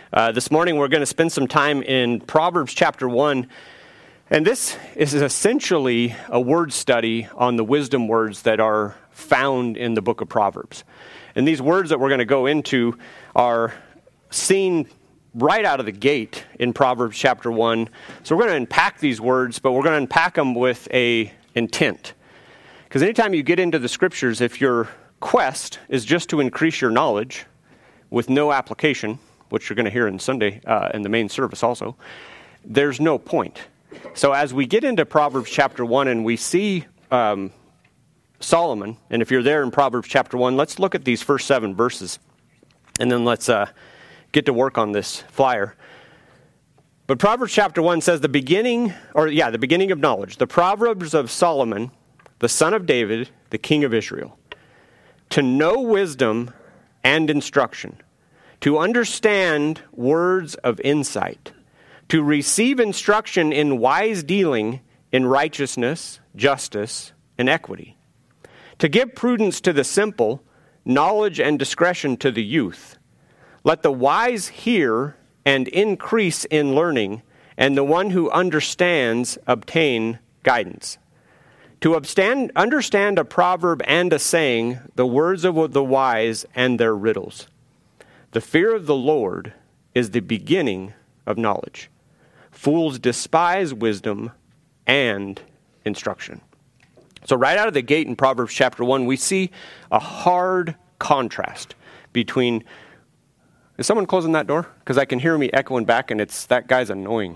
This morning we're going to spend some time in Proverbs chapter 1, and this is essentially a word study on the wisdom words that are found in the book of Proverbs. And these words that we're going to go into are seen right out of the gate in Proverbs chapter 1. So we're going to unpack these words, but we're going to unpack them with an intent. Because anytime you get into the scriptures, if your quest is just to increase your knowledge with no application, which you're going to hear in Sunday in the main service also, there's no point. So as we get into Proverbs chapter 1 and we see Solomon, and if you're there in Proverbs chapter 1, let's look at these first 7 verses, and then let's get to work on this flyer. But Proverbs chapter 1 says the beginning of knowledge, the Proverbs of Solomon, the son of David, the king of Israel, to know wisdom and instruction, to understand words of insight, to receive instruction in wise dealing, in righteousness, justice, and equity, to give prudence to the simple, knowledge and discretion to the youth. Let the wise hear and increase in learning, and the one who understands obtain guidance. To understand a proverb and a saying, the words of the wise and their riddles. The fear of the Lord is the beginning of knowledge. Fools despise wisdom and instruction. So right out of the gate in Proverbs chapter 1, we see a hard contrast between... Is someone closing that door? Because I can hear me echoing back, and that guy's annoying.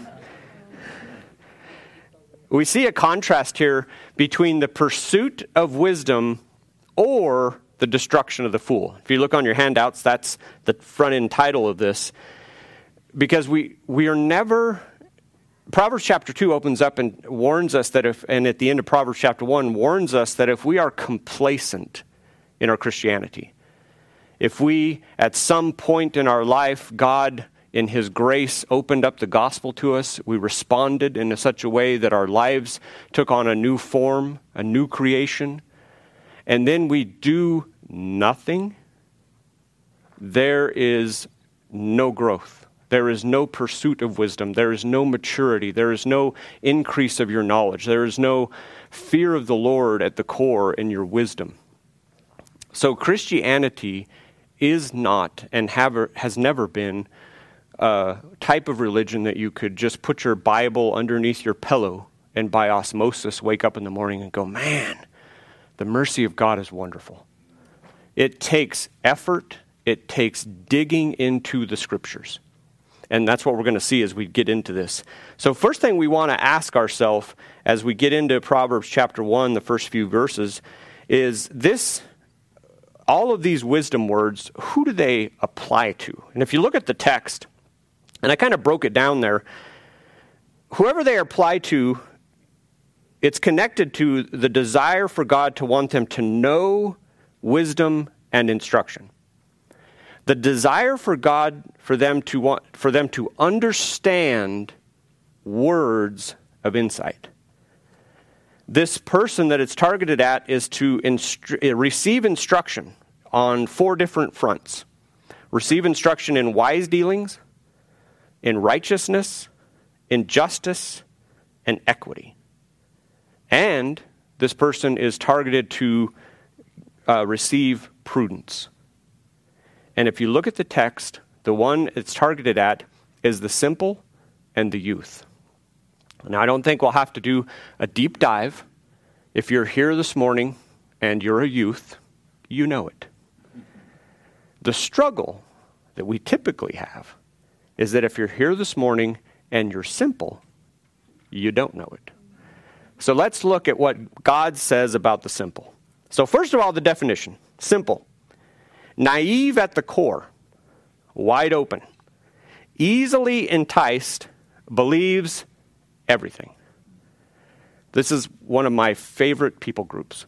We see a contrast here between the pursuit of wisdom or the destruction of the fool. If you look on your handouts, that's the front end title of this. Because we are never... Proverbs chapter 2 opens up and warns us that and at the end of Proverbs chapter 1 warns us that if we are complacent in our Christianity, if we at some point in our life, God in His grace opened up the gospel to us, we responded in such a way that our lives took on a new form, a new creation, and then we do nothing, there is no growth. There is no pursuit of wisdom. There is no maturity. There is no increase of your knowledge. There is no fear of the Lord at the core in your wisdom. So Christianity is not and has never been a type of religion that you could just put your Bible underneath your pillow and by osmosis wake up in the morning and go, man, the mercy of God is wonderful. It takes effort. It takes digging into the scriptures. And that's what we're going to see as we get into this. So first thing we want to ask ourselves as we get into Proverbs chapter 1, the first few verses, is this, all of these wisdom words, who do they apply to? And if you look at the text, and I kind of broke it down there, whoever they apply to, it's connected to the desire for God to want them to know wisdom and instruction. The desire for God for them to understand words of insight. This person that it's targeted at is to receive instruction on 4 different fronts. Receive instruction in wise dealings, in righteousness, in justice, and equity. And this person is targeted to receive prudence. And if you look at the text, the one it's targeted at is the simple and the youth. Now, I don't think we'll have to do a deep dive. If you're here this morning and you're a youth, you know it. The struggle that we typically have is that if you're here this morning and you're simple, you don't know it. So let's look at what God says about the simple. So first of all, the definition. Simple. Naive at the core. Wide open. Easily enticed. Believes everything. This is one of my favorite people groups.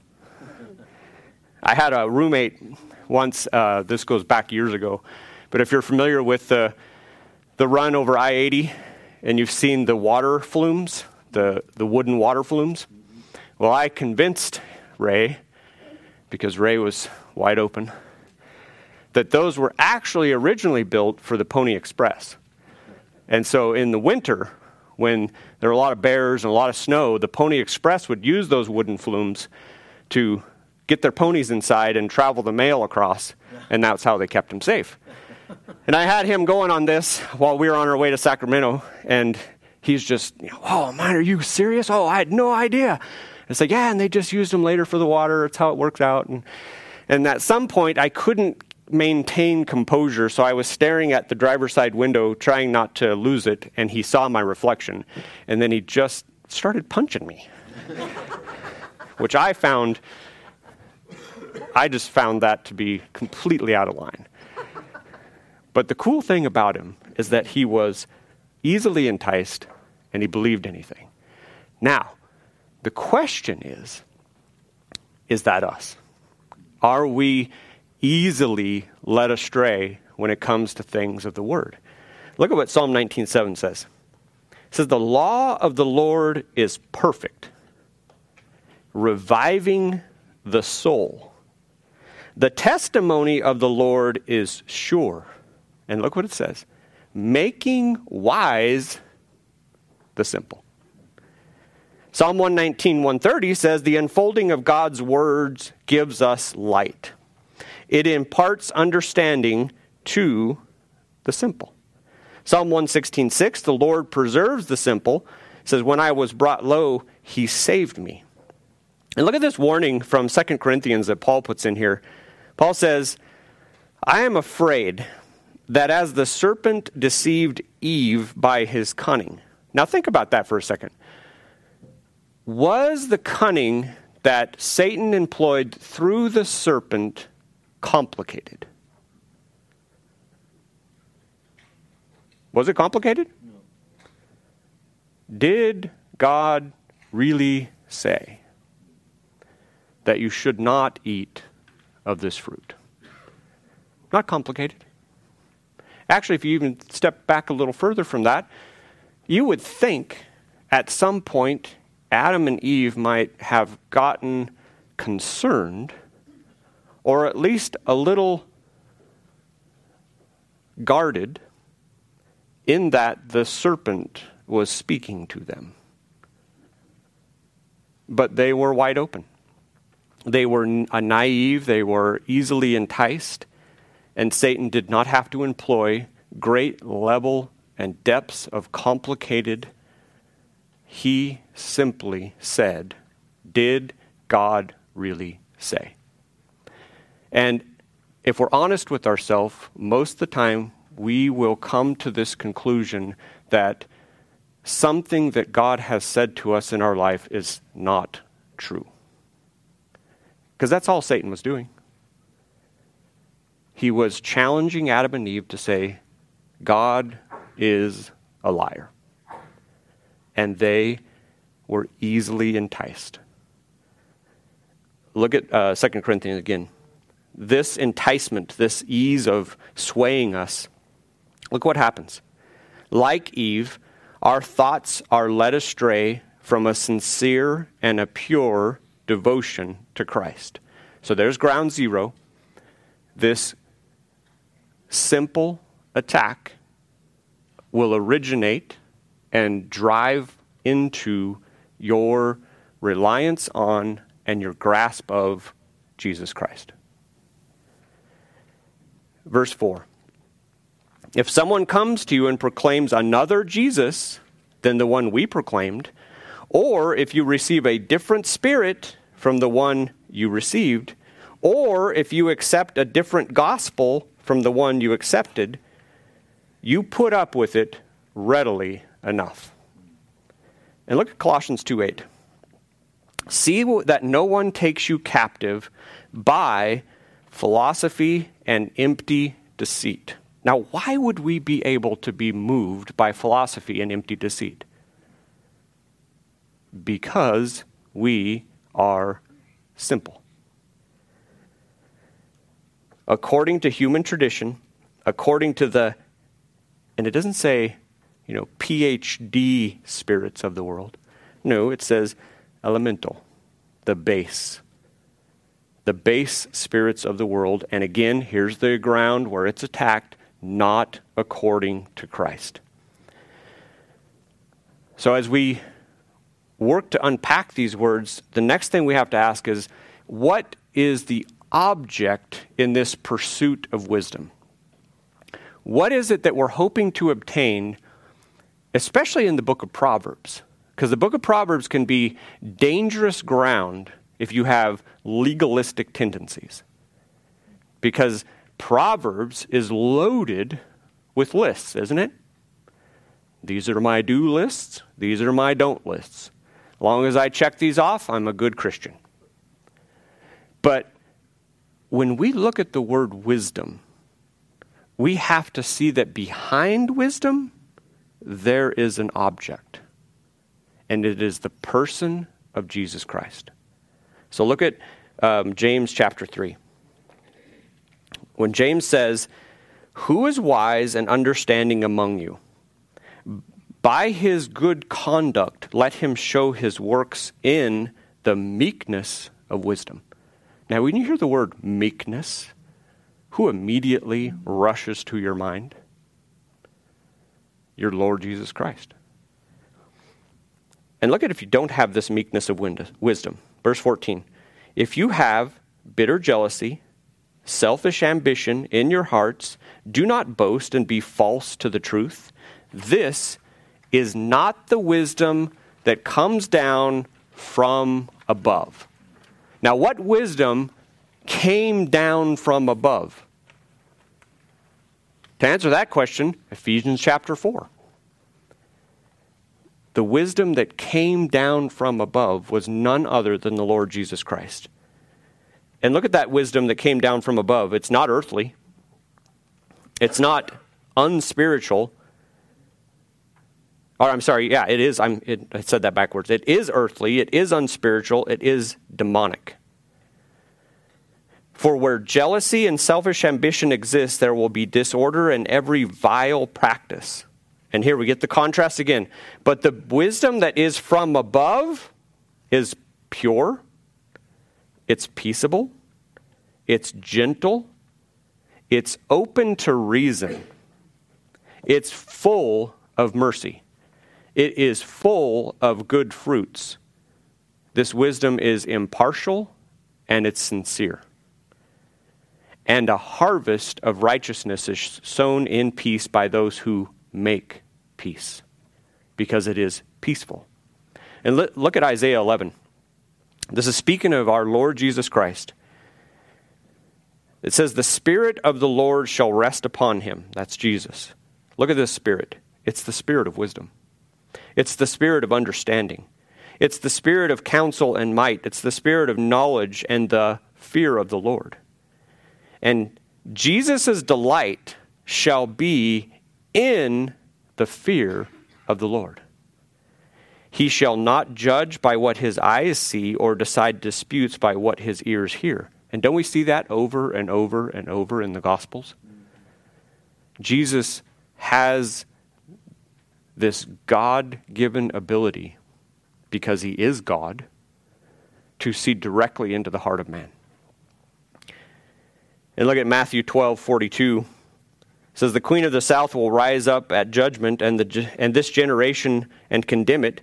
I had a roommate once, this goes back years ago, but if you're familiar with the run over I-80 and you've seen the water flumes, the wooden water flumes, well, I convinced Ray, because Ray was wide open, that those were actually originally built for the Pony Express. And so in the winter, when there were a lot of bears and a lot of snow, the Pony Express would use those wooden flumes to get their ponies inside and travel the mail across, and that's how they kept them safe. And I had him going on this while we were on our way to Sacramento, and he's just, oh, man, are you serious? Oh, I had no idea. It's like, yeah, and they just used them later for the water. It's how it works out. And at some point, I couldn't maintain composure, so I was staring at the driver's side window, trying not to lose it, and he saw my reflection. And then he just started punching me, which I just found that to be completely out of line. But the cool thing about him is that he was easily enticed and he believed anything. Now, the question is that us? Are we easily led astray when it comes to things of the Word? Look at what Psalm 19:7 says. It says, the law of the Lord is perfect, reviving the soul. The testimony of the Lord is sure. And look what it says. Making wise the simple. Psalm 119:130 says, the unfolding of God's words gives us light. It imparts understanding to the simple. Psalm 116:6, the Lord preserves the simple. It says, when I was brought low, he saved me. And look at this warning from 2 Corinthians that Paul puts in here. Paul says, I am afraid that as the serpent deceived Eve by his cunning. Now think about that for a second. Was the cunning that Satan employed through the serpent complicated? Was it complicated? No. Did God really say that you should not eat of this fruit? Not complicated. Actually, if you even step back a little further from that, you would think at some point Adam and Eve might have gotten concerned, or at least a little guarded, in that the serpent was speaking to them. But they were wide open. They were naive, they were easily enticed, and Satan did not have to employ great level and depths of complicated. He simply said, did God really say? And if we're honest with ourselves, most of the time we will come to this conclusion that something that God has said to us in our life is not true. Because that's all Satan was doing. He was challenging Adam and Eve to say, God is a liar. And they were easily enticed. Look at 2 Corinthians again. This enticement, this ease of swaying us, look what happens. Like Eve, our thoughts are led astray from a sincere and a pure devotion to Christ. So there's ground zero. This simple attack will originate and drive into your reliance on and your grasp of Jesus Christ. Verse 4. If someone comes to you and proclaims another Jesus than the one we proclaimed, or if you receive a different spirit from the one you received, or if you accept a different gospel from the one you accepted, you put up with it readily enough. And look at Colossians 2:8. See that no one takes you captive by philosophy and empty deceit. Now, why would we be able to be moved by philosophy and empty deceit? Because we are simple. According to human tradition, according to the, and it doesn't say, PhD spirits of the world. No, it says elemental, the base, the base spirits of the world. And again, here's the ground where it's attacked, not according to Christ. So as we work to unpack these words, the next thing we have to ask is, what is the object in this pursuit of wisdom? What is it that we're hoping to obtain, especially in the book of Proverbs? Because the book of Proverbs can be dangerous ground if you have legalistic tendencies. Because Proverbs is loaded with lists, isn't it? These are my do lists. These are my don't lists. As long as I check these off, I'm a good Christian. But when we look at the word wisdom, we have to see that behind wisdom, there is an object. And it is the person of Jesus Christ. So look at James chapter 3. When James says, "Who is wise and understanding among you? By his good conduct, let him show his works in the meekness of wisdom." Now, when you hear the word meekness, who immediately rushes to your mind? Your Lord Jesus Christ. And look at if you don't have this meekness of wisdom. Verse 14. "If you have bitter jealousy, selfish ambition in your hearts, do not boast and be false to the truth. This is not the wisdom that comes down from above." Now, what wisdom came down from above? To answer that question, Ephesians chapter 4. The wisdom that came down from above was none other than the Lord Jesus Christ. And look at that wisdom that came down from above. It's not earthly. It's not unspiritual. Or I'm sorry, yeah, it is. I said that backwards. It is earthly. It is unspiritual. It is demonic. "For where jealousy and selfish ambition exist, there will be disorder and every vile practice." And here we get the contrast again. "But the wisdom that is from above is pure, it's peaceable, it's gentle, it's open to reason, it's full of mercy. It is full of good fruits. This wisdom is impartial and it's sincere. And a harvest of righteousness is sown in peace by those who make peace, because it is peaceful." And look at Isaiah 11. This is speaking of our Lord Jesus Christ. It says, "The Spirit of the Lord shall rest upon him." That's Jesus. Look at this Spirit. It's the Spirit of wisdom. It's the Spirit of understanding. It's the Spirit of counsel and might. It's the Spirit of knowledge and the fear of the Lord. And Jesus' delight shall be in the fear of the Lord. He shall not judge by what his eyes see or decide disputes by what his ears hear. And don't we see that over and over and over in the Gospels? Jesus has this God-given ability, because he is God, to see directly into the heart of man. And look at Matthew 12:42. It says, "The queen of the south will rise up at judgment and this generation and condemn it.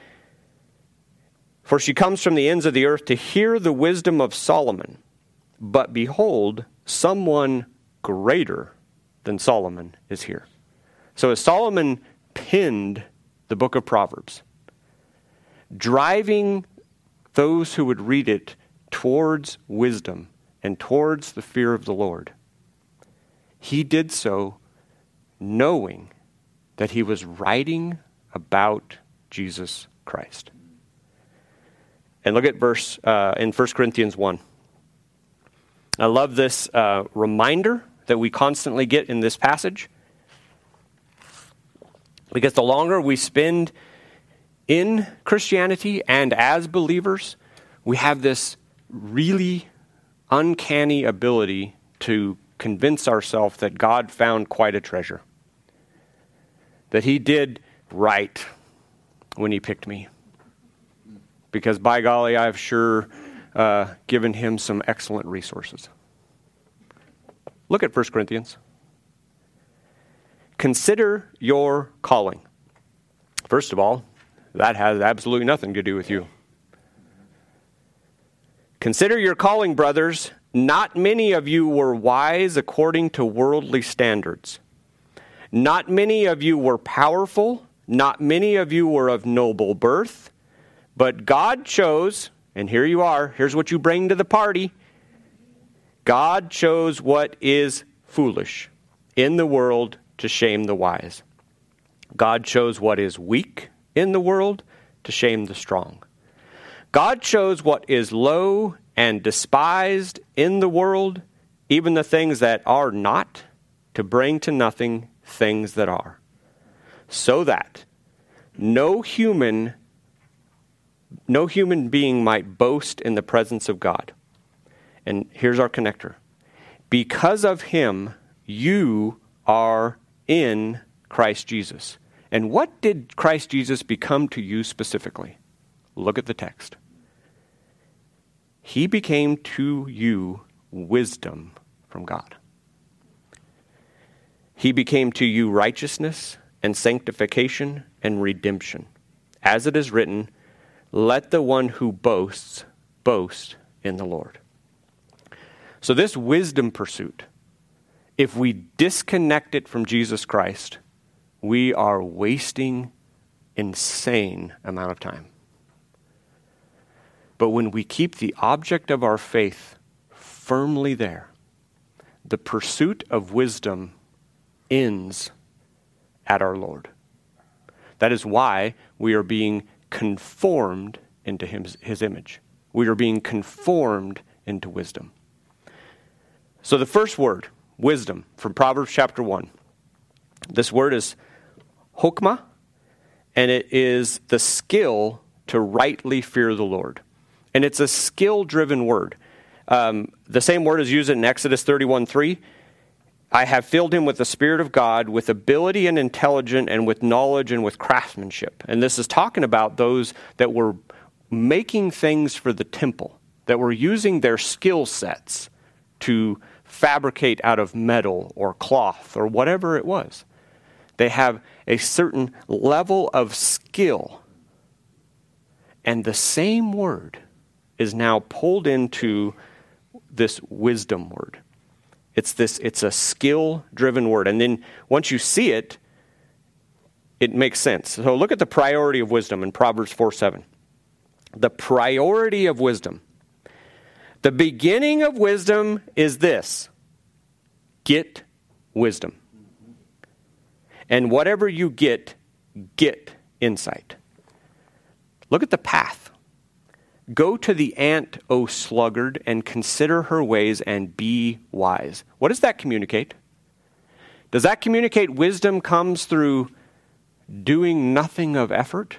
For she comes from the ends of the earth to hear the wisdom of Solomon. But behold, someone greater than Solomon is here." So as Solomon penned the book of Proverbs, driving those who would read it towards wisdom and towards the fear of the Lord, he did so knowing that he was writing about Jesus Christ. And look at verse in 1 Corinthians 1. I love this reminder that we constantly get in this passage, because the longer we spend in Christianity and as believers, we have this really uncanny ability to convince ourselves that God found quite a treasure, that he did right when he picked me. Because by golly, I've sure given him some excellent resources. Look at 1 Corinthians. Consider your calling. First of all, that has absolutely nothing to do with you. Consider your calling, brothers. Not many of you were wise according to worldly standards. Not many of you were powerful. Not many of you were of noble birth. But God chose, and here you are, here's what you bring to the party. God chose what is foolish in the world to shame the wise. God chose what is weak in the world to shame the strong. God chose what is low and despised in the world, even the things that are not, to bring to nothing things that are, so that no human being might boast in the presence of God. And here's our connector. Because of him, you are in Christ Jesus. And what did Christ Jesus become to you specifically? Look at the text. He became to you wisdom from God. He became to you righteousness and sanctification and redemption. As it is written, let the one who boasts, boast in the Lord. So this wisdom pursuit, if we disconnect it from Jesus Christ, we are wasting insane amount of time. But when we keep the object of our faith firmly there, the pursuit of wisdom ends at our Lord. That is why we are being conformed into his image. We are being conformed into wisdom. So the first word, wisdom, from Proverbs chapter 1. This word is hokmah, and it is the skill to rightly fear the Lord. And it's a skill-driven word. The same word is used in Exodus 31:3. I have filled him with the Spirit of God, with ability and intelligence, and with knowledge and with craftsmanship. And this is talking about those that were making things for the temple, that were using their skill sets to fabricate out of metal or cloth or whatever it was. They have a certain level of skill. And the same word is now pulled into this wisdom word. It's a skill-driven word. And then once you see it, it makes sense. So look at the priority of wisdom in Proverbs 4:7. The priority of wisdom. The beginning of wisdom is this: get wisdom. And whatever you get insight. Look at the path. Go to the ant, O sluggard, and consider her ways and be wise. What does that communicate? Does that communicate wisdom comes through doing nothing of effort?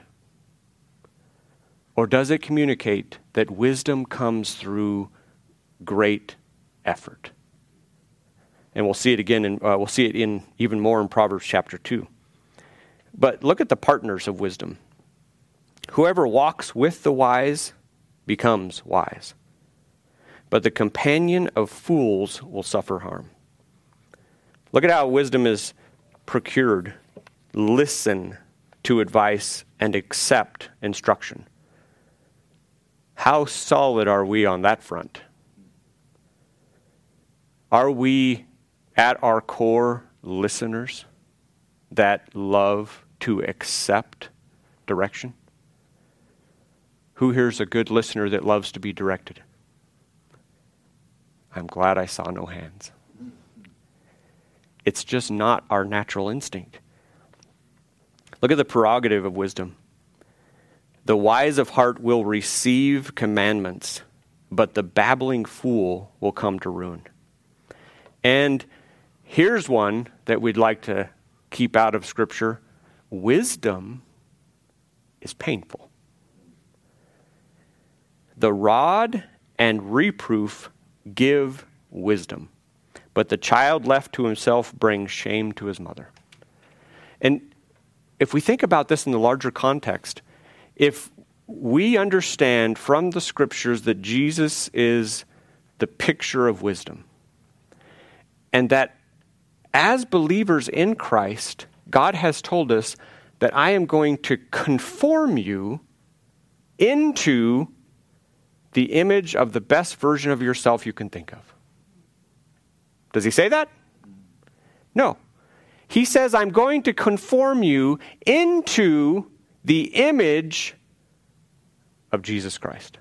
Or does it communicate that wisdom comes through great effort? And we'll see it again, and we'll see it in even more in Proverbs chapter 2. But look at the partners of wisdom. Whoever walks with the wise becomes wise, but the companion of fools will suffer harm. Look at how wisdom is procured. Listen to advice and accept instruction. How solid are we on that front? Are we at our core listeners that love to accept direction? Who here's a good listener that loves to be directed? I'm glad I saw no hands. It's just not our natural instinct. Look at the prerogative of wisdom. The wise of heart will receive commandments, but the babbling fool will come to ruin. And here's one that we'd like to keep out of Scripture. Wisdom is painful. The rod and reproof give wisdom, but the child left to himself brings shame to his mother. And if we think about this in the larger context, if we understand from the scriptures that Jesus is the picture of wisdom. And that as believers in Christ, God has told us that I am going to conform you into the image of the best version of yourself you can think of. Does he say that? No. He says, I'm going to conform you into the image of Jesus Christ.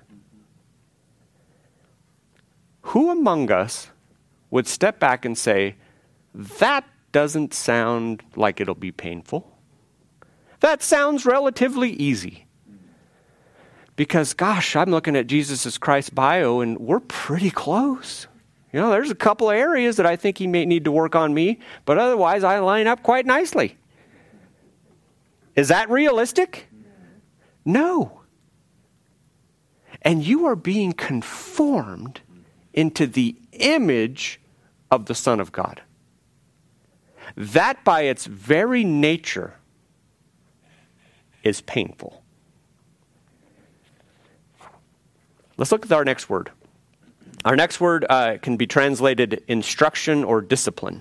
Who among us would step back and say, that doesn't sound like it'll be painful? That sounds relatively easy. Because, gosh, I'm looking at Jesus Christ's bio, and we're pretty close. You know, there's a couple of areas that I think he may need to work on me, but otherwise I line up quite nicely. Is that realistic? No. And you are being conformed into the image of the Son of God. That by its very nature is painful. Let's look at our next word. Our next word can be translated instruction or discipline.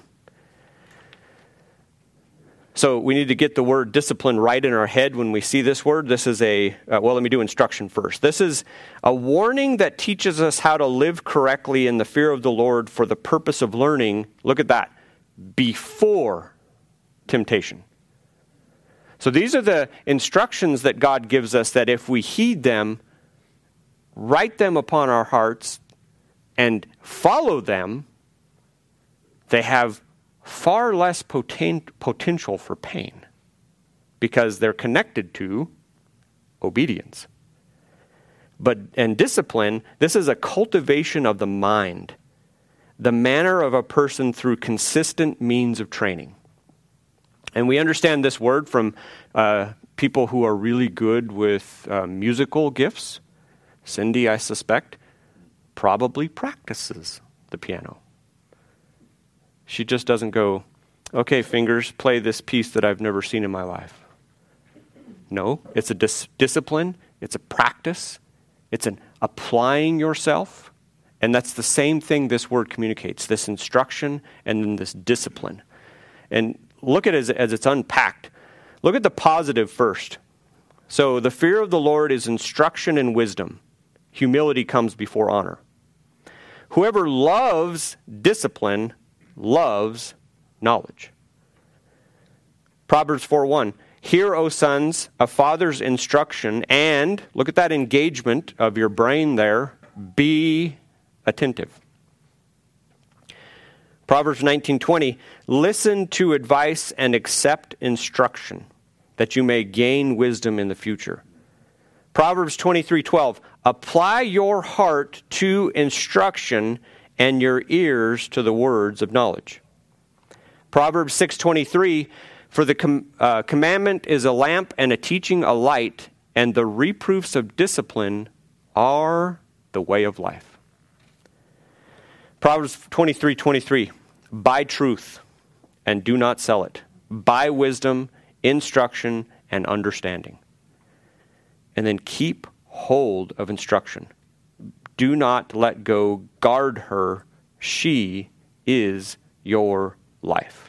So we need to get the word discipline right in our head when we see this word. This is let me do instruction first. This is a warning that teaches us how to live correctly in the fear of the Lord for the purpose of learning, look at that, before temptation. So these are the instructions that God gives us that if we heed them, write them upon our hearts, and follow them, they have far less potential for pain because they're connected to obedience. And discipline, this is a cultivation of the mind, the manner of a person through consistent means of training. And we understand this word from people who are really good with musical gifts. Cindy, I suspect, probably practices the piano. She just doesn't go, okay, fingers, play this piece that I've never seen in my life. No, it's a discipline, it's a practice, it's an applying yourself, and that's the same thing this word communicates, this instruction and then this discipline. And look at it as it's unpacked. Look at the positive first. So the fear of the Lord is instruction and wisdom. Humility comes before honor. Whoever loves discipline loves knowledge. Proverbs 4:1. Hear, O sons, a father's instruction, and, look at that engagement of your brain there, be attentive. Proverbs 19:20. Listen to advice and accept instruction, that you may gain wisdom in the future. Proverbs 23:12. Apply your heart to instruction and your ears to the words of knowledge. Proverbs 6:23, for the commandment is a lamp and a teaching a light, and the reproofs of discipline are the way of life. Proverbs 23:23, buy truth and do not sell it. Buy wisdom, instruction, and understanding. And then keep hold of instruction. Do not let go. Guard her. She is your life.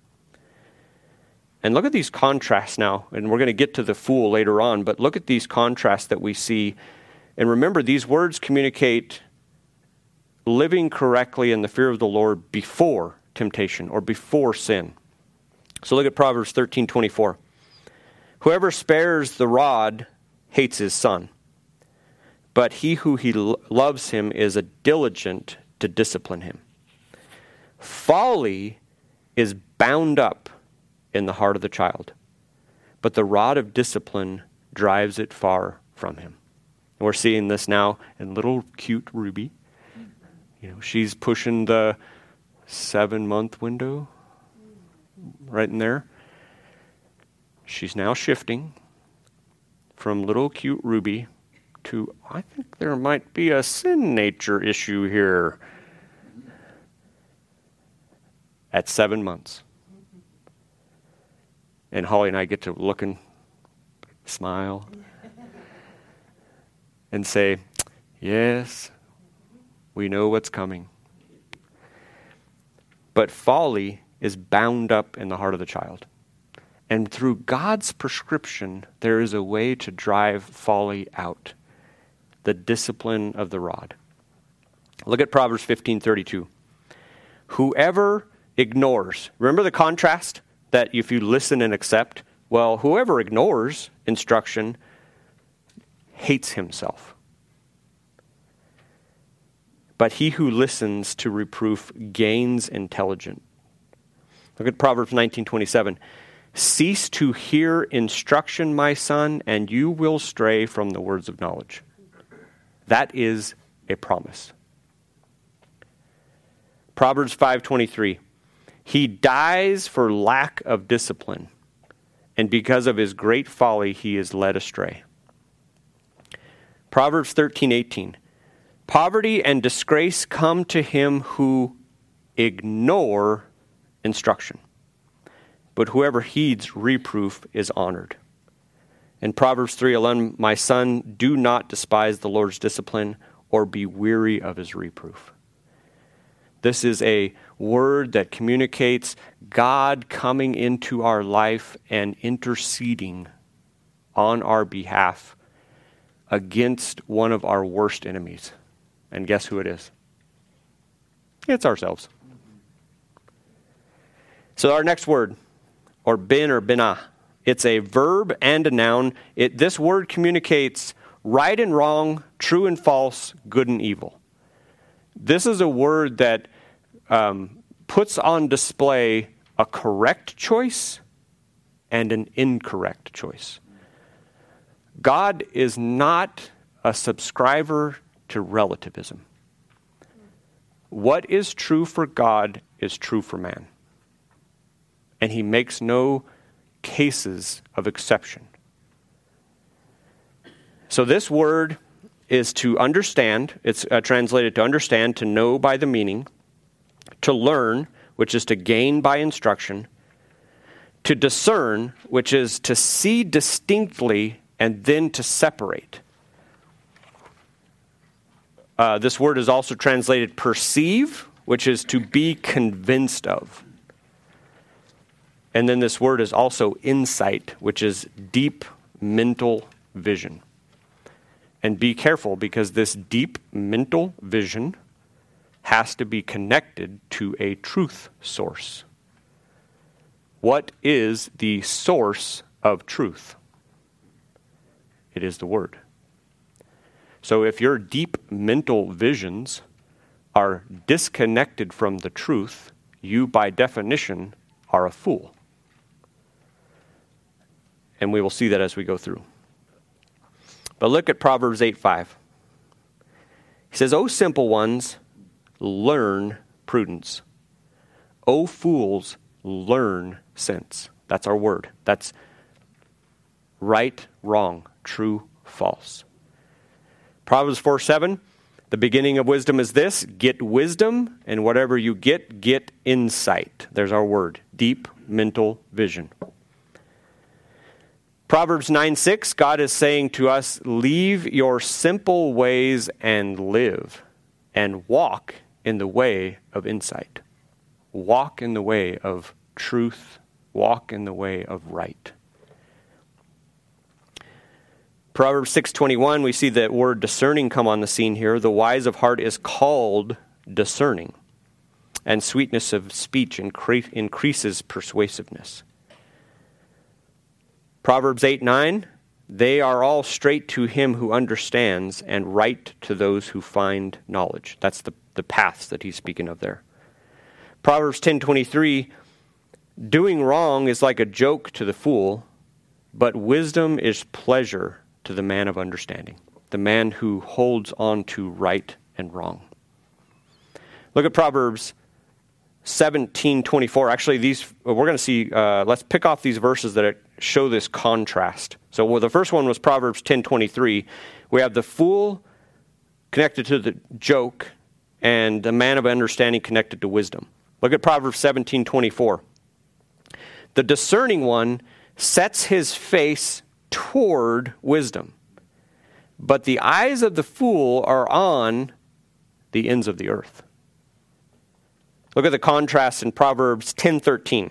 And look at these contrasts now. And we're going to get to the fool later on. But look at these contrasts that we see. And remember, these words communicate living correctly in the fear of the Lord before temptation or before sin. So look at Proverbs 13:24. Whoever spares the rod hates his son, but he who loves him is diligent to discipline him. Folly is bound up in the heart of the child, but the rod of discipline drives it far from him. And we're seeing this now in little cute Ruby. You know, she's pushing the 7-month window right in there. She's now shifting from little cute Ruby to, I think there might be a sin nature issue here at 7 months. And Holly and I get to look and smile. and say, yes, we know what's coming. But folly is bound up in the heart of the child. And through God's prescription, there is a way to drive folly out. The discipline of the rod. Look at Proverbs 15:32. Whoever ignores, remember the contrast that if you listen and accept? Well, whoever ignores instruction hates himself. But he who listens to reproof gains intelligence. Look at Proverbs 19:27. Cease to hear instruction, my son, and you will stray from the words of knowledge. That is a promise. Proverbs 5:23. He dies for lack of discipline, and because of his great folly he is led astray. Proverbs 13:18. Poverty and disgrace come to him who ignore instruction, but whoever heeds reproof is honored. In Proverbs 3:11, my son, do not despise the Lord's discipline or be weary of his reproof. This is a word that communicates God coming into our life and interceding on our behalf against one of our worst enemies. And guess who it is? It's ourselves. So our next word, or bin or binah, it's a verb and a noun. This word communicates right and wrong, true and false, good and evil. This is a word that puts on display a correct choice and an incorrect choice. God is not a subscriber to relativism. What is true for God is true for man. And he makes no cases of exception. So this word is to understand. It's translated to understand, to know by the meaning, to learn, which is to gain by instruction, to discern, which is to see distinctly and then to separate. This word is also translated perceive, which is to be convinced of. And then this word is also insight, which is deep mental vision. And be careful, because this deep mental vision has to be connected to a truth source. What is the source of truth? It is the Word. So if your deep mental visions are disconnected from the truth, you by definition are a fool. And we will see that as we go through. But look at Proverbs 8:5. He says, O simple ones, learn prudence. O fools, learn sense. That's our word. That's right, wrong, true, false. Proverbs 4:7, the beginning of wisdom is this: get wisdom, and whatever you get insight. There's our word, deep mental vision. Proverbs 9:6, God is saying to us, leave your simple ways and live, and walk in the way of insight. Walk in the way of truth. Walk in the way of right. Proverbs 6:21, we see that word discerning come on the scene here. The wise of heart is called discerning, and sweetness of speech increases persuasiveness. Proverbs 8:9, they are all straight to him who understands, and right to those who find knowledge. That's the paths that he's speaking of there. Proverbs 10:23, doing wrong is like a joke to the fool, but wisdom is pleasure to the man of understanding, the man who holds on to right and wrong. Look at Proverbs 17:24. Actually, we're going to see, let's pick off these verses that show this contrast. So the first one was Proverbs 10:23. We have the fool connected to the joke and the man of understanding connected to wisdom. Look at Proverbs 17:24. The discerning one sets his face toward wisdom, but the eyes of the fool are on the ends of the earth. Look at the contrast in Proverbs 10:13,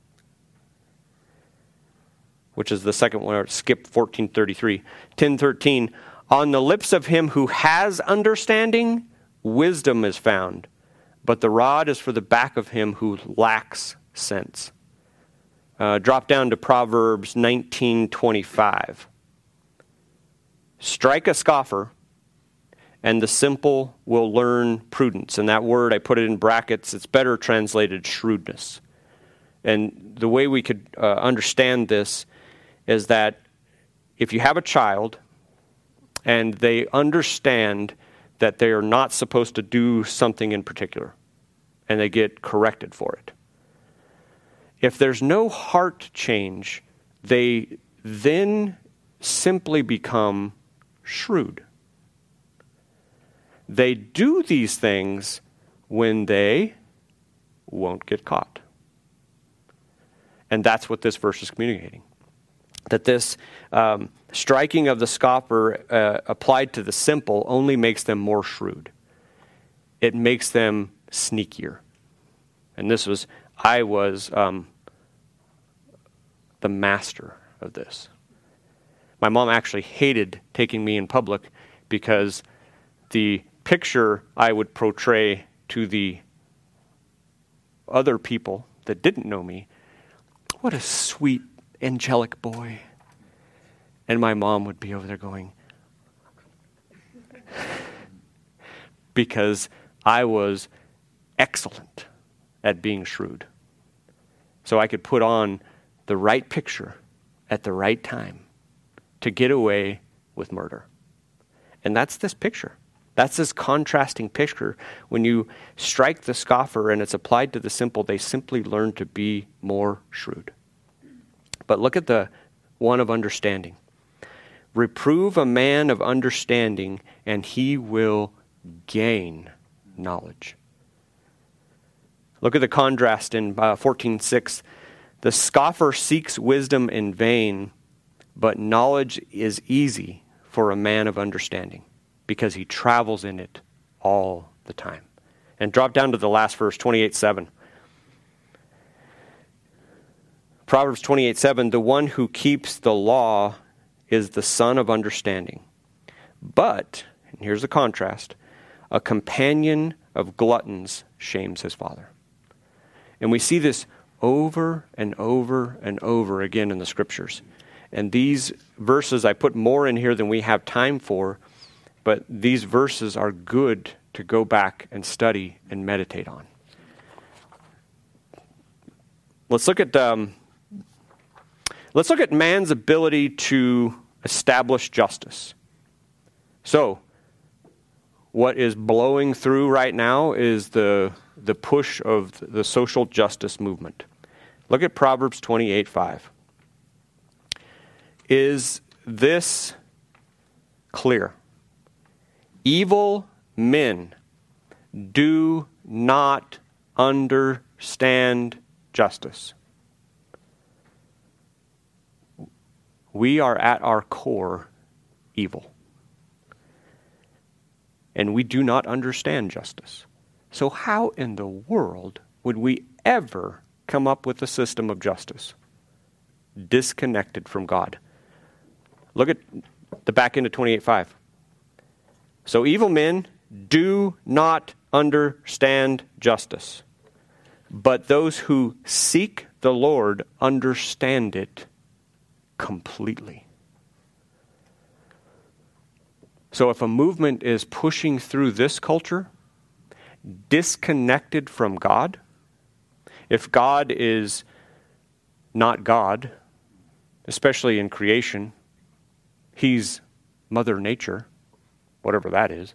which is the second one. Skip 14:33. 10:13. On the lips of him who has understanding, wisdom is found, but the rod is for the back of him who lacks sense. Drop down to Proverbs 19:25. Strike a scoffer, and the simple will learn prudence. And that word, I put it in brackets, it's better translated shrewdness. And the way we could understand this is that if you have a child and they understand that they are not supposed to do something in particular, and they get corrected for it, if there's no heart change, they then simply become shrewd. They do these things when they won't get caught. And that's what this verse is communicating. That this striking of the scoffer applied to the simple only makes them more shrewd. It makes them sneakier. And I was the master of this. My mom actually hated taking me in public because the picture I would portray to the other people that didn't know me, what a sweet, angelic boy. And my mom would be over there going, because I was excellent at being shrewd. So I could put on the right picture at the right time to get away with murder. And that's this picture. That's this contrasting picture. When you strike the scoffer and it's applied to the simple, they simply learn to be more shrewd. But look at the one of understanding. Reprove a man of understanding, and he will gain knowledge. Look at the contrast in 14:6. The scoffer seeks wisdom in vain, but knowledge is easy for a man of understanding, because he travels in it all the time. And drop down to the last verse, 28:7. Proverbs 28:7, the one who keeps the law is the son of understanding. But, and here's the contrast, a companion of gluttons shames his father. And we see this over and over and over again in the scriptures. And these verses, I put more in here than we have time for, but these verses are good to go back and study and meditate on. Let's look at man's ability to establish justice. So, what is blowing through right now is the push of the social justice movement. Look at Proverbs 28:5. Is this clear? Evil men do not understand justice. We are at our core evil. And we do not understand justice. So how in the world would we ever come up with a system of justice disconnected from God? Look at the back end of 28:5. So evil men do not understand justice, but those who seek the Lord understand it completely. So if a movement is pushing through this culture, disconnected from God, if God is not God, especially in creation, He's Mother Nature, whatever that is,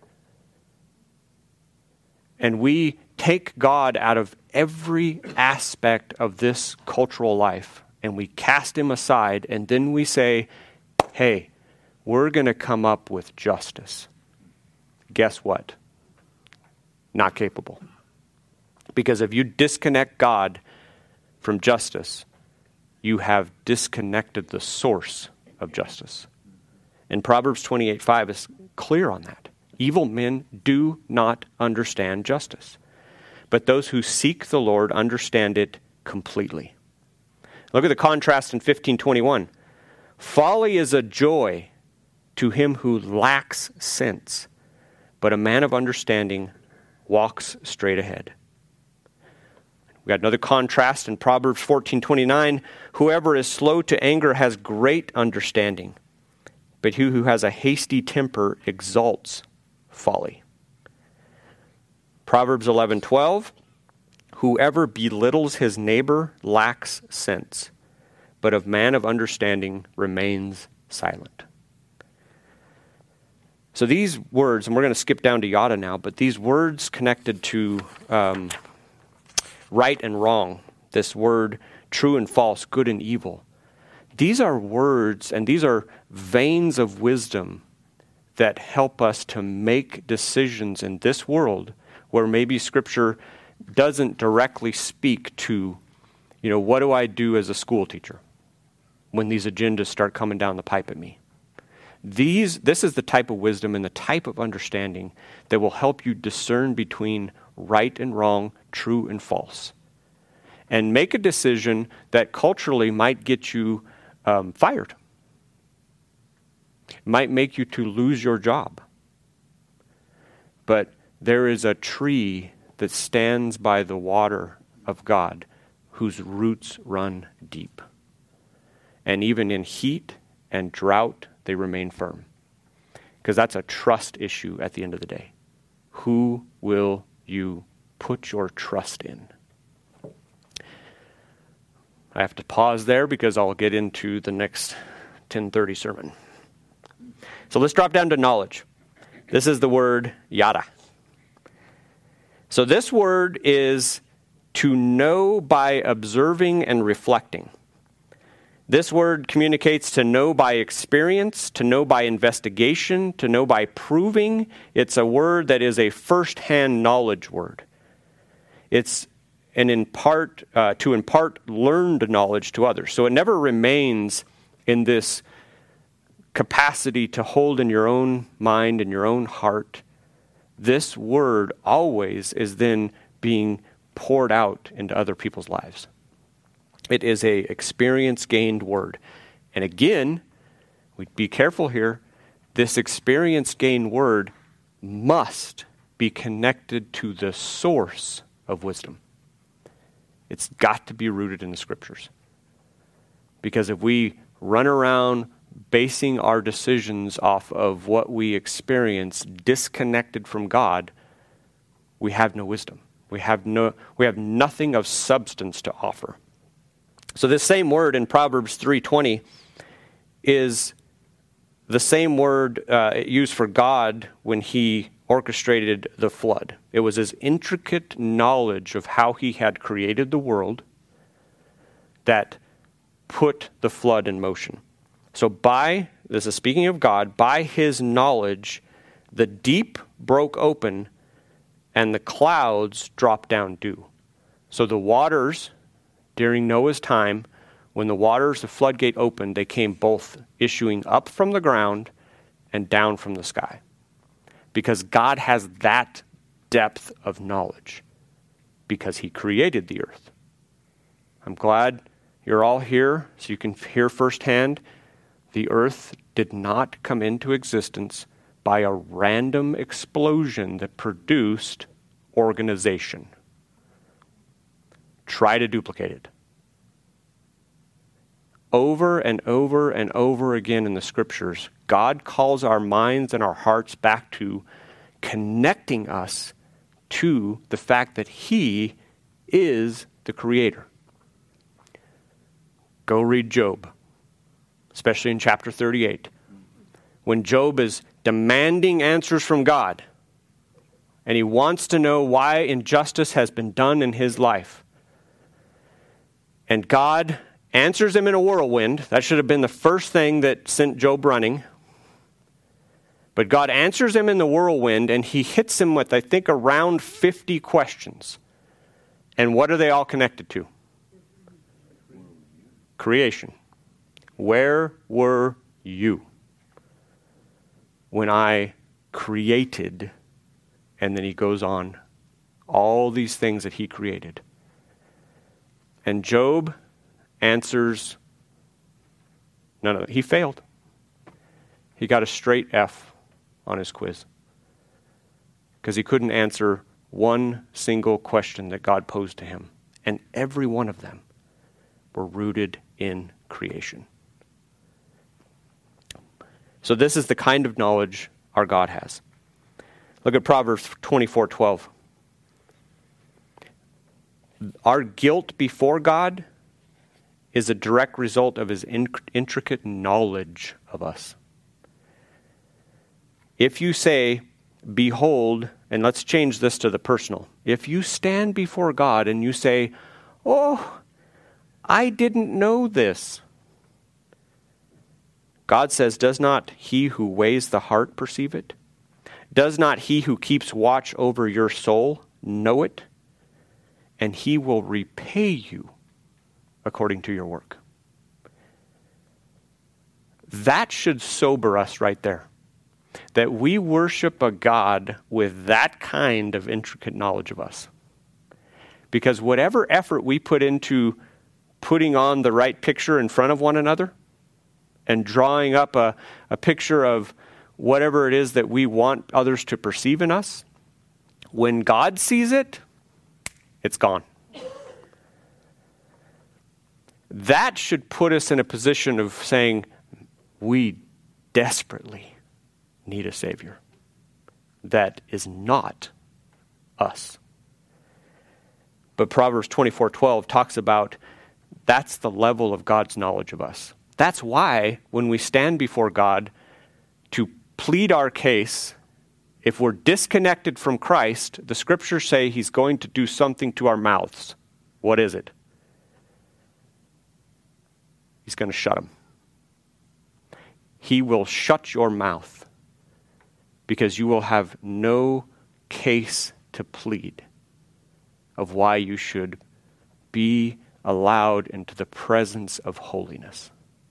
and we take God out of every aspect of this cultural life, and we cast Him aside, and then we say, hey, we're going to come up with justice. Guess what? Not capable. Because if you disconnect God from justice, you have disconnected the source of justice. And Proverbs 28:5 is clear on that. Evil men do not understand justice, but those who seek the Lord understand it completely. Look at the contrast in 15:21. Folly is a joy to him who lacks sense, but a man of understanding walks straight ahead. We got another contrast in Proverbs 14:29. Whoever is slow to anger has great understanding, but he who has a hasty temper exalts folly. Proverbs 11:12. Whoever belittles his neighbor lacks sense, but a man of understanding remains silent. So these words, and we're going to skip down to yada now, but these words connected to right and wrong, this word true and false, good and evil, these are words and these are veins of wisdom that help us to make decisions in this world where maybe Scripture doesn't directly speak to, what do I do as a school teacher when these agendas start coming down the pipe at me? This is the type of wisdom and the type of understanding that will help you discern between right and wrong, true and false, and make a decision that culturally might get you fired, might make you to lose your job. But there is a tree that stands by the water of God whose roots run deep. And even in heat and drought, they remain firm. Because that's a trust issue at the end of the day. Who will you put your trust in? I have to pause there because I'll get into the next 10:30 sermon. So let's drop down to knowledge. This is the word yada. So this word is to know by observing and reflecting. This word communicates to know by experience, to know by investigation, to know by proving. It's a word that is a first-hand knowledge word. It's to impart learned knowledge to others. So it never remains in this capacity to hold in your own mind and your own heart. This word always is then being poured out into other people's lives. It is a experience-gained word. And again, we'd be careful here. This experience-gained word must be connected to the source of wisdom. It's got to be rooted in the Scriptures. Because if we run around basing our decisions off of what we experience disconnected from God, we have no wisdom. We have nothing of substance to offer. So this same word in Proverbs 3:20 is the same word used for God when he orchestrated the flood. It was his intricate knowledge of how he had created the world that put the flood in motion. So this is speaking of God, by his knowledge, the deep broke open and the clouds dropped down dew. So the waters, during Noah's time, when the waters of floodgate opened, they came both issuing up from the ground and down from the sky. Because God has that depth of knowledge, because he created the earth. I'm glad you're all here so you can hear firsthand. The earth did not come into existence by a random explosion that produced organization. Try to duplicate it. Over and over and over again in the Scriptures, God calls our minds and our hearts back to connecting us to the fact that he is the Creator. Go read Job, especially in chapter 38. When Job is demanding answers from God, and he wants to know why injustice has been done in his life. And God answers him in a whirlwind. That should have been the first thing that sent Job running. But God answers him in the whirlwind, and he hits him with, I think, around 50 questions. And what are they all connected to? Creation. Where were you? when I created, and then he goes on, all these things that he created. And Job answers none of it. He failed. He got a straight F on his quiz because he couldn't answer one single question that God posed to him. And every one of them were rooted in creation. So this is the kind of knowledge our God has. Look at Proverbs 24:12. Our guilt before God is a direct result of his intricate knowledge of us. If you say, behold, and let's change this to the personal. If you stand before God and you say, oh, I didn't know this. God says, does not he who weighs the heart perceive it? Does not he who keeps watch over your soul know it? And he will repay you according to your work. That should sober us right there. That we worship a God with that kind of intricate knowledge of us. Because whatever effort we put into putting on the right picture in front of one another and drawing up a picture of whatever it is that we want others to perceive in us, when God sees it, it's gone. That should put us in a position of saying, we desperately need a Savior. That is not us. But Proverbs 24:12 talks about that's the level of God's knowledge of us. That's why when we stand before God to plead our case, if we're disconnected from Christ, the scriptures say he's going to do something to our mouths. What is it? He's going to shut them. He will shut your mouth because you will have no case to plead of why you should be allowed into the presence of holiness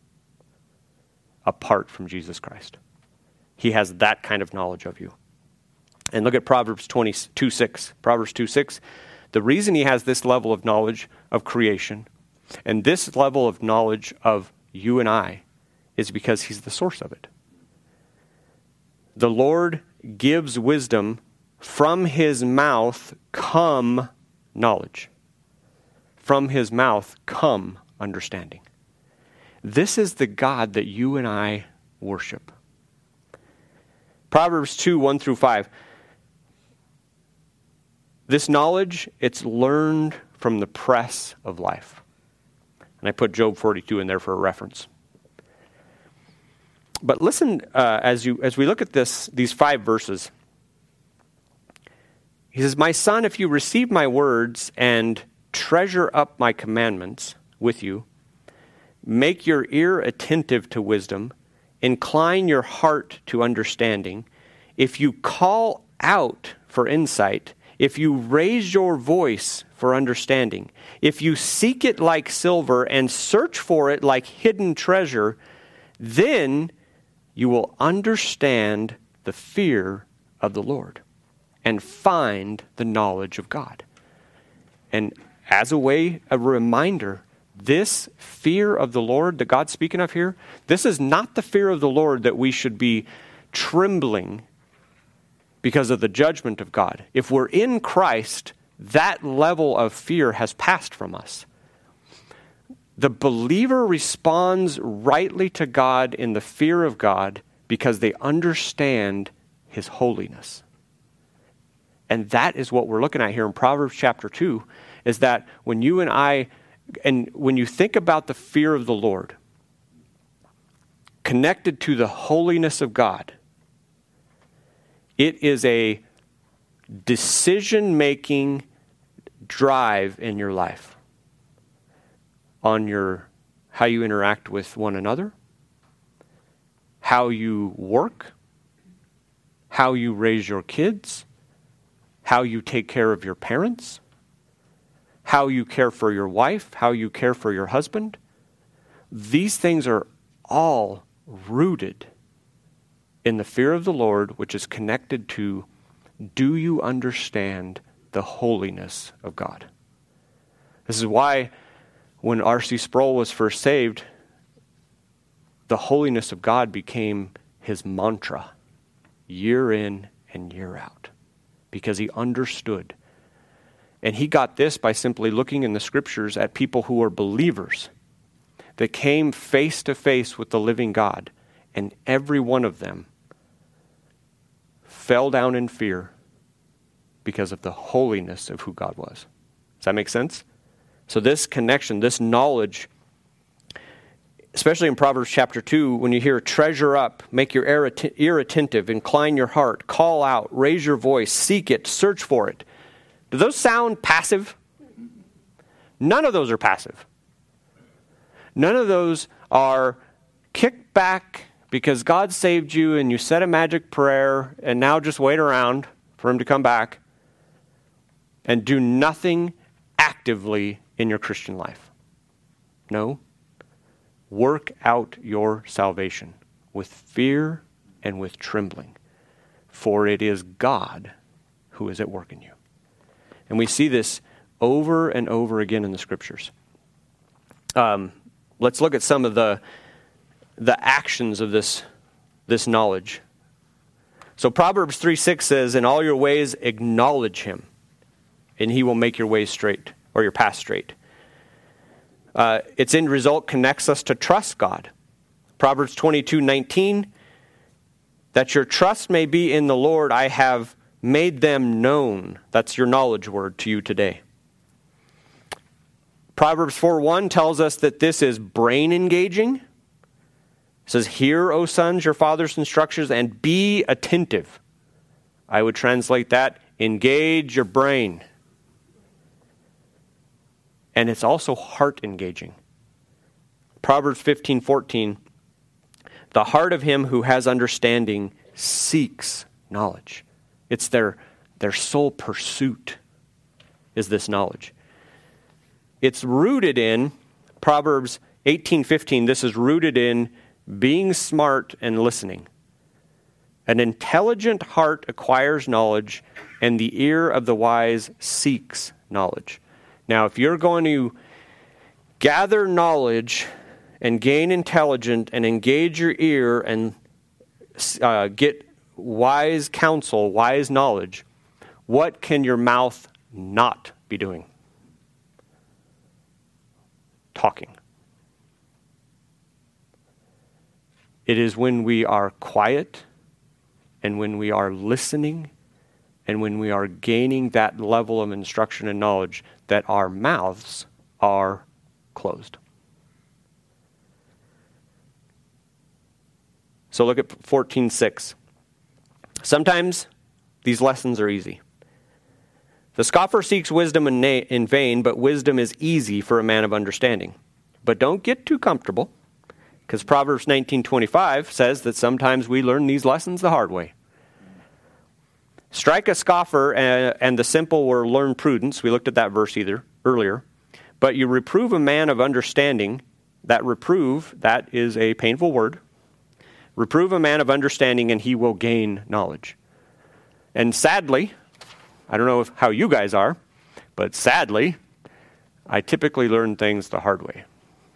apart from Jesus Christ. He has that kind of knowledge of you. And look at Proverbs 22:6. Proverbs 2:6. The reason he has this level of knowledge of creation and this level of knowledge of you and I is because he's the source of it. The Lord gives wisdom. From his mouth come knowledge. From his mouth come understanding. This is the God that you and I worship. Proverbs 2:1-5. This knowledge, it's learned from the press of life. And I put Job 42 in there for a reference. But listen, as we look at these 5 verses, he says, my son, if you receive my words and treasure up my commandments with you, make your ear attentive to wisdom, incline your heart to understanding, if you call out for insight, if you raise your voice for understanding, if you seek it like silver and search for it like hidden treasure, then you will understand the fear of the Lord and find the knowledge of God. And as a reminder, this fear of the Lord that God's speaking of here, this is not the fear of the Lord that we should be trembling because of the judgment of God. If we're in Christ, that level of fear has passed from us. The believer responds rightly to God in the fear of God because they understand his holiness. And that is what we're looking at here in Proverbs chapter 2, is that when you and I, and when you think about the fear of the Lord, connected to the holiness of God, it is a decision-making drive in your life on how you interact with one another, how you work, how you raise your kids, how you take care of your parents, how you care for your wife, how you care for your husband. These things are all rooted in the fear of the Lord, which is connected to, do you understand the holiness of God? This is why when R.C. Sproul was first saved, the holiness of God became his mantra year in and year out, because he understood. And he got this by simply looking in the scriptures at people who were believers that came face to face with the living God, and every one of them fell down in fear because of the holiness of who God was. Does that make sense? So this connection, this knowledge, especially in Proverbs chapter 2, when you hear treasure up, make your ear attentive, incline your heart, call out, raise your voice, seek it, search for it. Do those sound passive? None of those are passive. None of those are kick back because God saved you and you said a magic prayer and now just wait around for him to come back and do nothing actively in your Christian life. No. Work out your salvation with fear and with trembling, for it is God who is at work in you. And we see this over and over again in the scriptures. Let's look at some of the actions of this knowledge. So Proverbs 3:6 says, "In all your ways acknowledge him, and he will make your ways straight," or your path straight. Its end result connects us to trust God. Proverbs 22:19, "That your trust may be in the Lord, I have made them known." That's your knowledge word to you today. Proverbs 4:1 tells us that this is brain engaging. It says, "Hear, O sons, your father's instructions, and be attentive." I would translate that, engage your brain. And it's also heart engaging. Proverbs 15:14, "The heart of him who has understanding seeks knowledge." It's their sole pursuit is this knowledge. It's rooted in Proverbs 18:15. This is rooted in being smart and listening. An intelligent heart acquires knowledge, and the ear of the wise seeks knowledge. Now, if you're going to gather knowledge and gain intelligence and engage your ear and get wise counsel, wise knowledge, what can your mouth not be doing? Talking. It is when we are quiet and when we are listening and when we are gaining that level of instruction and knowledge that our mouths are closed. So look at 14:6. Sometimes these lessons are easy. "The scoffer seeks wisdom in vain, but wisdom is easy for a man of understanding." But don't get too comfortable, because Proverbs 19:25 says that sometimes we learn these lessons the hard way. "Strike a scoffer, and the simple will learn prudence." We looked at that verse earlier. "But you reprove a man of understanding." That reprove, that is a painful word. "Reprove a man of understanding, and he will gain knowledge." And sadly, I don't know how you guys are, but sadly, I typically learn things the hard way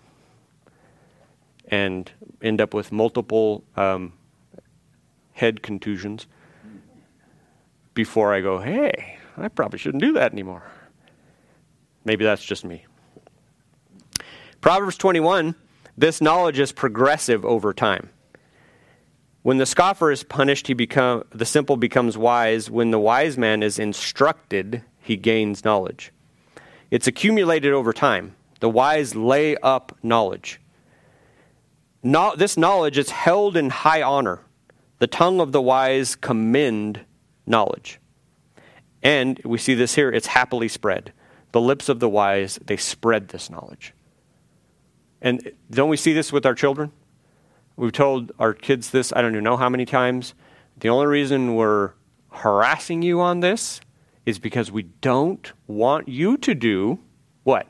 and end up with multiple head contusions before I go, hey, I probably shouldn't do that anymore. Maybe that's just me. Proverbs 21, "This knowledge is progressive over time. When the scoffer is punished, the simple becomes wise. When the wise man is instructed, he gains knowledge." It's accumulated over time. The wise lay up knowledge. This knowledge is held in high honor. The tongue of the wise commend knowledge. And we see this here, it's happily spread. The lips of the wise, they spread this knowledge. And don't we see this with our children? We've told our kids this, I don't even know how many times. The only reason we're harassing you on this is because we don't want you to do what?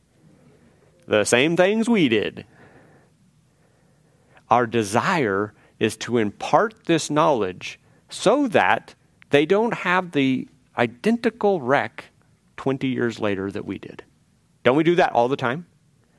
The same things we did. Our desire is to impart this knowledge so that they don't have the identical wreck 20 years later that we did. Don't we do that all the time?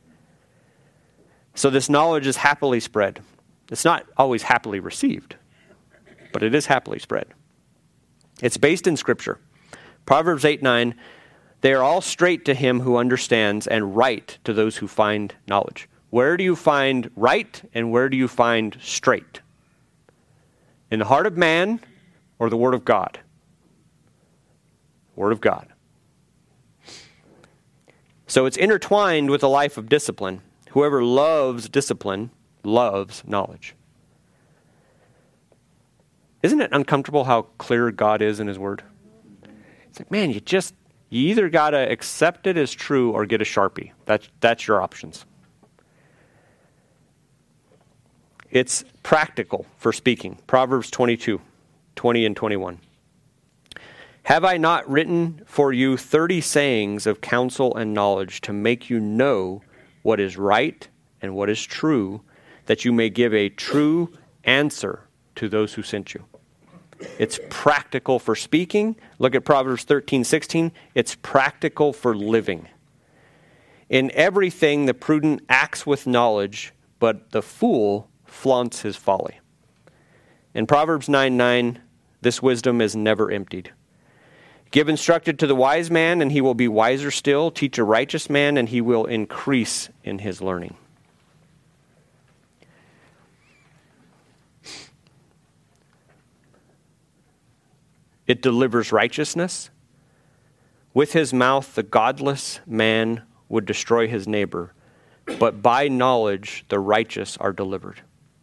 So this knowledge is happily spread. It's not always happily received, but it is happily spread. It's based in Scripture. Proverbs 8:9, they are all straight to him who understands and right to those who find knowledge. Where do you find right and where do you find straight? In the heart of man or the Word of God? Word of God. So it's intertwined with a life of discipline. Whoever loves discipline loves knowledge. Isn't it uncomfortable how clear God is in His Word? It's like, man, you either got to accept it as true or get a Sharpie. That's your options. It's practical for speaking. Proverbs 22:20 and 21. Have I not written for you 30 sayings of counsel and knowledge to make you know what is right and what is true, that you may give a true answer to those who sent you? It's practical for speaking. Look at Proverbs 13:16. It's practical for living. In everything the prudent acts with knowledge, but the fool flaunts his folly. In Proverbs 9:9, this wisdom is never emptied. Give instruction to the wise man, and he will be wiser still. Teach a righteous man, and he will increase in his learning. It delivers righteousness. With his mouth, the godless man would destroy his neighbor, but by knowledge, the righteous are delivered.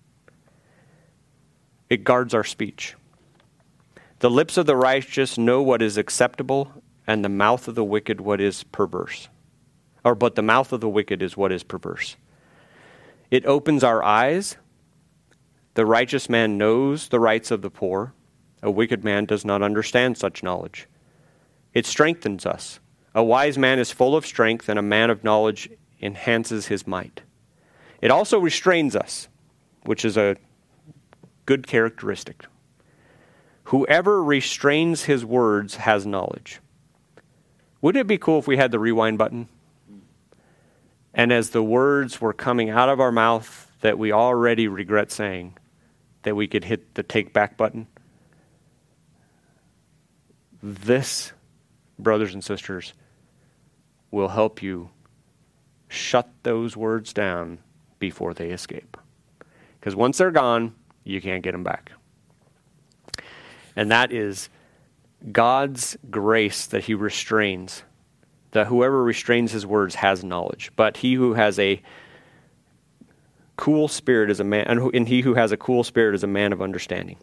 It guards our speech. The lips of the righteous know what is acceptable, and the mouth of the wicked what is perverse. But the mouth of the wicked is what is perverse. It opens our eyes. The righteous man knows the rights of the poor. A wicked man does not understand such knowledge. It strengthens us. A wise man is full of strength, and a man of knowledge enhances his might. It also restrains us, which is a good characteristic. Whoever restrains his words has knowledge. Wouldn't it be cool if we had the rewind button? And as the words were coming out of our mouth that we already regret saying, that we could hit the take back button? This, brothers and sisters, will help you shut those words down before they escape. Because once they're gone, you can't get them back. And that is God's grace that He restrains. That whoever restrains his words has knowledge. But he who has a cool spirit is a man, and he who has a cool spirit is a man of understanding.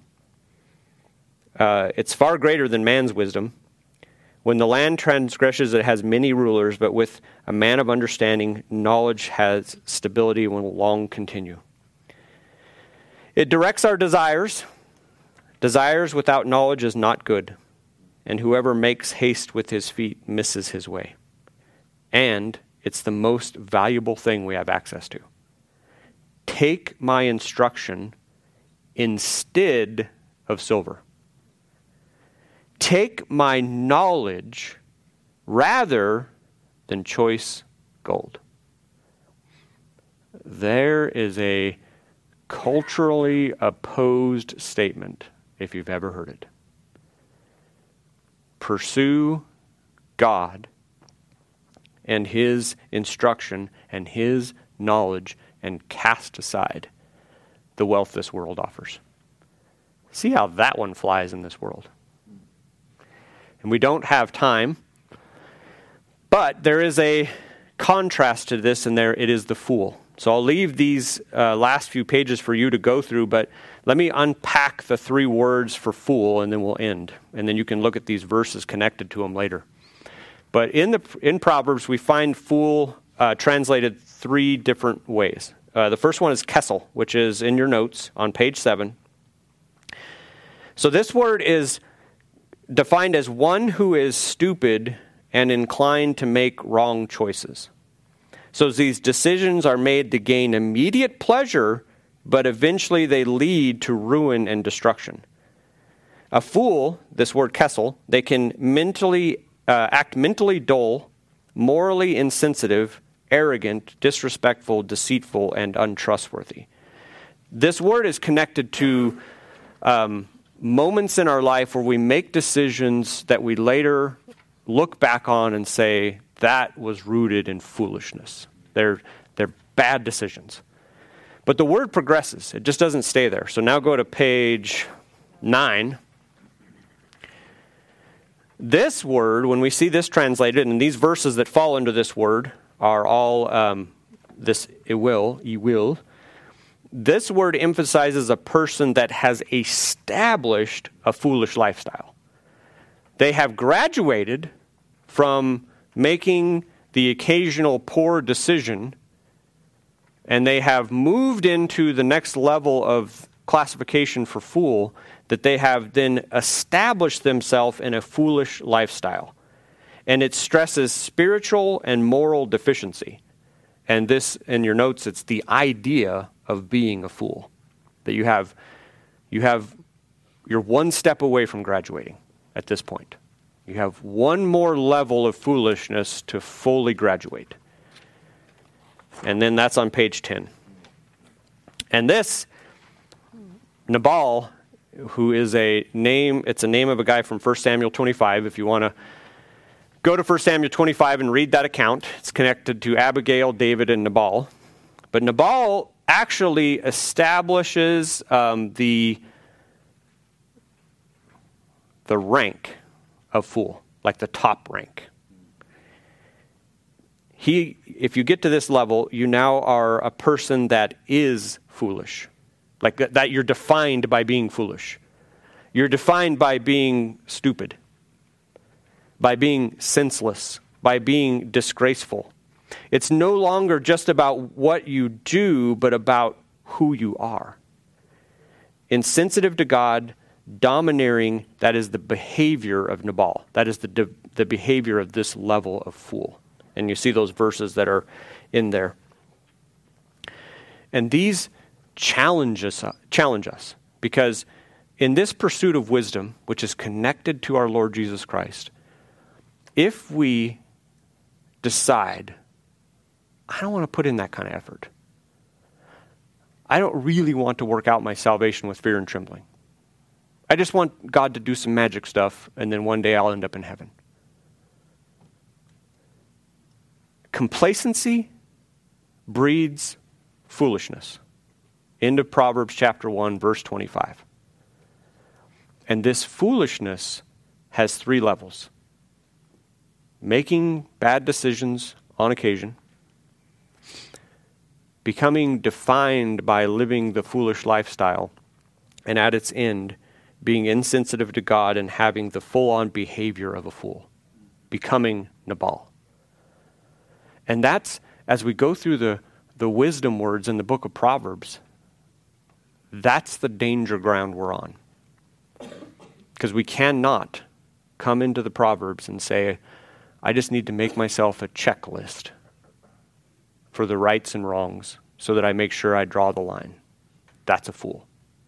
It's far greater than man's wisdom. When the land transgresses, it has many rulers, but with a man of understanding, knowledge has stability and will long continue. It directs our desires. Desires without knowledge is not good, and whoever makes haste with his feet misses his way. And it's the most valuable thing we have access to. Take my instruction instead of silver. Take my knowledge rather than choice gold. There is a culturally opposed statement, if you've ever heard it. Pursue God and His instruction and His knowledge and cast aside the wealth this world offers. See how that one flies in this world. And we don't have time, but there is a contrast to this, and there it is the fool. So I'll leave these last few pages for you to go through, but let me unpack the 3 words for fool, and then we'll end. And then you can look at these verses connected to them later. But in Proverbs, we find fool translated 3 different ways. The first one is kessel, which is in your notes on page 7. So this word is defined as one who is stupid and inclined to make wrong choices. So these decisions are made to gain immediate pleasure but eventually they lead to ruin and destruction. A fool, this word kessel, they can act mentally dull, morally insensitive, arrogant, disrespectful, deceitful, and untrustworthy. This word is connected to moments in our life where we make decisions that we later look back on and say, that was rooted in foolishness. They're bad decisions. But the word progresses. It just doesn't stay there. So now go to page 9. This word, when we see this translated, and these verses that fall under this word are all this ye will. This word emphasizes a person that has established a foolish lifestyle. They have graduated from making the occasional poor decision, and they have moved into the next level of classification for fool, that they have then established themselves in a foolish lifestyle. And it stresses spiritual and moral deficiency. And this, in your notes, it's the idea of being a fool. That you're one step away from graduating at this point. You have one more level of foolishness to fully graduate. And then that's on page 10. And this, Nabal, who is it's a name of a guy from 1 Samuel 25. If you want to go to 1 Samuel 25 and read that account, it's connected to Abigail, David, and Nabal. But Nabal actually establishes the rank of fool, like the top rank. If you get to this level, you now are a person that is foolish. Like that you're defined by being foolish. You're defined by being stupid, by being senseless, by being disgraceful. It's no longer just about what you do, but about who you are. Insensitive to God, domineering, that is the behavior of Nabal. That is the behavior of this level of fool. And you see those verses that are in there. And these challenge us because in this pursuit of wisdom, which is connected to our Lord Jesus Christ, if we decide, I don't want to put in that kind of effort. I don't really want to work out my salvation with fear and trembling. I just want God to do some magic stuff, and then one day I'll end up in heaven. Complacency breeds foolishness. End of Proverbs chapter 1, verse 25. And this foolishness has 3 levels. Making bad decisions on occasion, becoming defined by living the foolish lifestyle, and at its end, being insensitive to God and having the full-on behavior of a fool, becoming Nabal. And that's, as we go through the wisdom words in the book of Proverbs, that's the danger ground we're on. Because we cannot come into the Proverbs and say, I just need to make myself a checklist for the rights and wrongs so that I make sure I draw the line. That's a fool.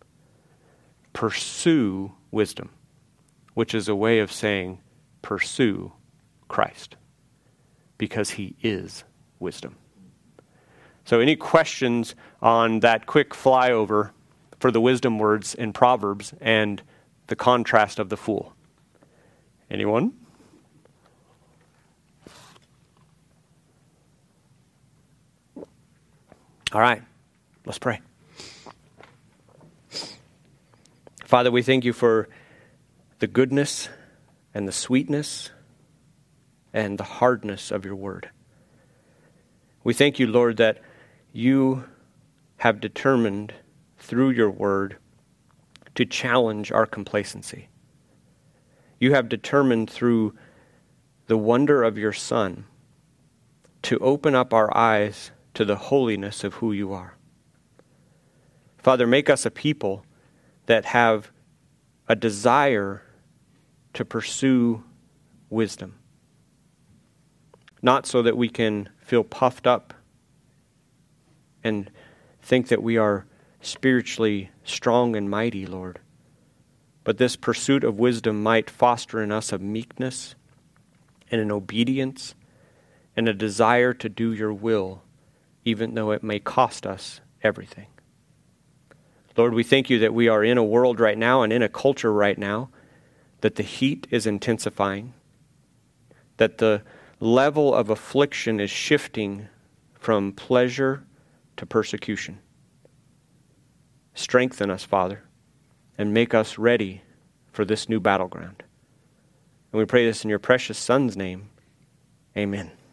Pursue wisdom, which is a way of saying pursue Christ, because he is wisdom. So any questions on that quick flyover for the wisdom words in Proverbs and the contrast of the fool? Anyone? All right, let's pray. Father, we thank you for the goodness and the sweetness and the hardness of your word. We thank you, Lord, that you have determined through your word to challenge our complacency. You have determined through the wonder of your Son to open up our eyes to the holiness of who you are. Father, make us a people that have a desire to pursue wisdom. Not so that we can feel puffed up and think that we are spiritually strong and mighty, Lord. But this pursuit of wisdom might foster in us a meekness and an obedience and a desire to do your will, even though it may cost us everything. Lord, we thank you that we are in a world right now and in a culture right now that the heat is intensifying, that the level of affliction is shifting from pleasure to persecution. Strengthen us, Father, and make us ready for this new battleground. And we pray this in your precious Son's name. Amen.